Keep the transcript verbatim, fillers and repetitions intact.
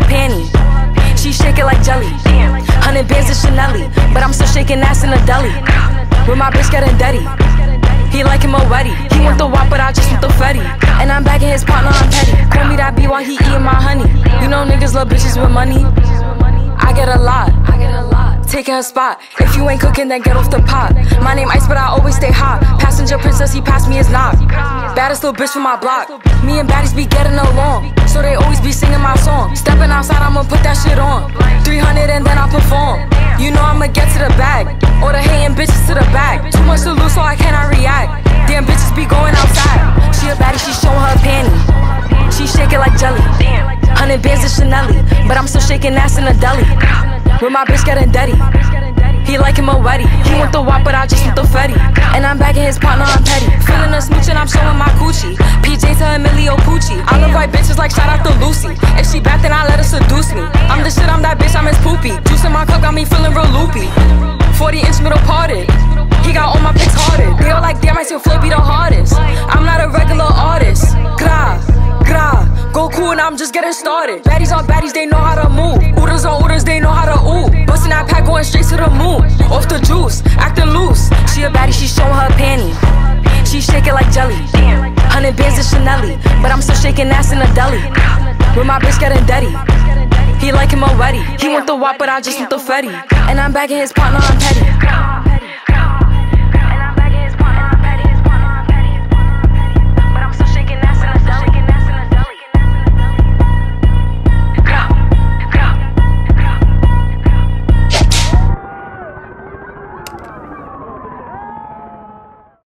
her panty. She shake it like jelly. Hundred bands of Chanel, but I'm still shaking ass in the deli. With my bitch getting dirty. He like him already. He want the wop, but I just want the Fetty. And I'm bagging his partner, I'm petty. Call me that B while he eating my honey. You know niggas love bitches with money. I get a lot. Taking her spot. If you ain't cooking, then get off the pot. My name Ice, but I always stay hot. Passenger princess, he passed me his knock. Baddest little bitch from my block. Me and baddies be getting along, so they always be singing my song. Stepping outside, I'ma put that shit on. three hundred and then I perform. You know I'ma get to the bag. All the hating bitches to the back. Too much to lose, so I cannot react. Damn bitches be going outside. She a baddie, she showing her panty. She shake it like jelly. Hundred bands of Chanel, but I'm still shaking ass in the deli. With my bitch getting dirty. He like him already. He want the wop, but I just want the Fetty. And I'm bagging his partner, I'm petty. Feeling a smooch and I'm showing my coochie. P J to Emilio Pucci. I love white bitches like shout out to Lucy. If she bad, then I let her seduce me. I'm the shit, I'm that bitch, I'm his poopy. Juice in my cup got me feeling real loopy. forty inch middle parted. He got all my pics hearted. They all like, damn, I see your flow be the hardest. I'm not a regular artist. Gra, gra. Go cool and I'm just getting started. Baddies on baddies, they know how to move. Ooders on ooders, they know how to ooh. Bustin' that pack, going straight to the moon. Off the juice, acting loose. She a baddie, she showing her panty. She shake it like jelly. Hundred bands of Chanel, but I'm still shaking ass in the deli. With my bitch getting dirty. He like him already. He want the wop, but I just want the Fetty. And I'm bagging his partner, I'm petty.